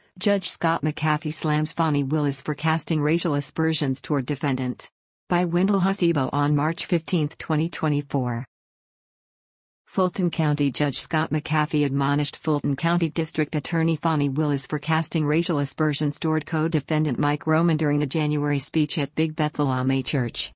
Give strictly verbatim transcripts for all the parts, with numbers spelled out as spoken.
Judge Scott McAfee slams Fani Willis for casting racial aspersions toward defendant. By Wendell Hasebo on March fifteenth, twenty twenty-four. Fulton County Judge Scott McAfee admonished Fulton County District Attorney Fani Willis for casting racial aspersions toward co-defendant Mike Roman during the January speech at Big Bethel Ame Church.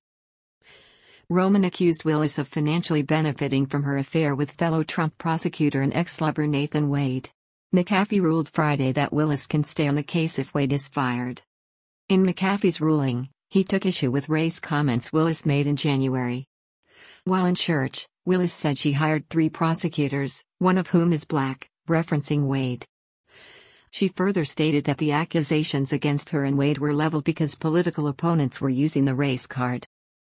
Roman accused Willis of financially benefiting from her affair with fellow Trump prosecutor and ex-lover Nathan Wade. McAfee ruled Friday that Willis can stay on the case if Wade is fired. In McAfee's ruling, he took issue with race comments Willis made in January. While in church, Willis said she hired three prosecutors, one of whom is black, referencing Wade. She further stated that the accusations against her and Wade were leveled because political opponents were using the race card.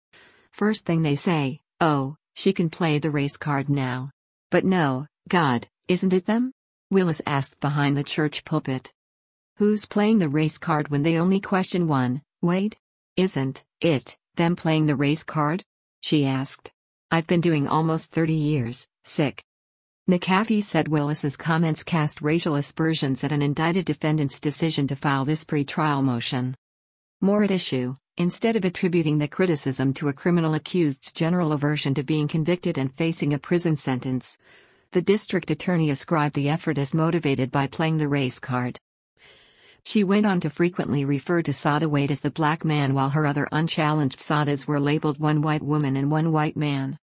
First thing they say, oh, she can play the race card now. But no, God, isn't it them? Willis asked behind the church pulpit. Who's playing the race card when they only question one, Wade? Isn't it them playing the race card? She asked. I've been doing almost thirty years, sick. McAfee said Willis's comments cast racial aspersions at an indicted defendant's decision to file this pre-trial motion. More at issue, instead of attributing the criticism to a criminal accused's general aversion to being convicted and facing a prison sentence, the district attorney ascribed the effort as motivated by playing the race card. She went on to frequently refer to Sada Wade as the black man while her other unchallenged Sadas were labeled one white woman and one white man.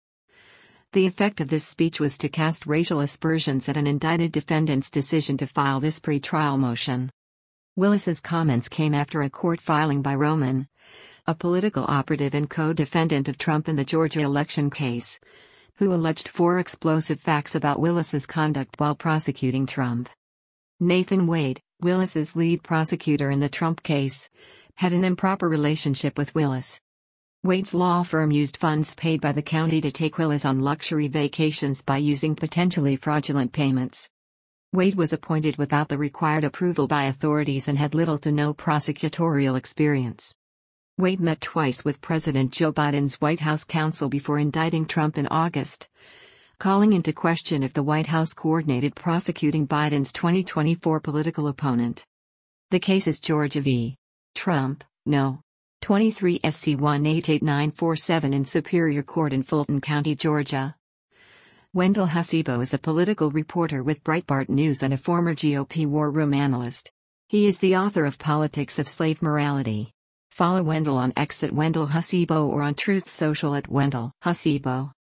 The effect of this speech was to cast racial aspersions at an indicted defendant's decision to file this pre-trial motion. Willis's comments came after a court filing by Roman, a political operative and co-defendant of Trump in the Georgia election case, who alleged four explosive facts about Willis's conduct while prosecuting Trump. Nathan Wade, Willis's lead prosecutor in the Trump case, had an improper relationship with Willis. Wade's law firm used funds paid by the county to take Willis on luxury vacations by using potentially fraudulent payments. Wade was appointed without the required approval by authorities and had little to no prosecutorial experience. Wade met twice with President Joe Biden's White House counsel before indicting Trump in August, calling into question if the White House coordinated prosecuting Biden's twenty twenty-four political opponent. The case is Georgia v. Trump, no. twenty-three S C one eight eight nine four seven in Superior Court in Fulton County, Georgia. Wendell Hasebo is a political reporter with Breitbart News and a former G O P war room analyst. He is the author of Politics of Slave Morality. Follow Wendell on X at Wendell Hasebo or on Truth Social at Wendell Hasebo.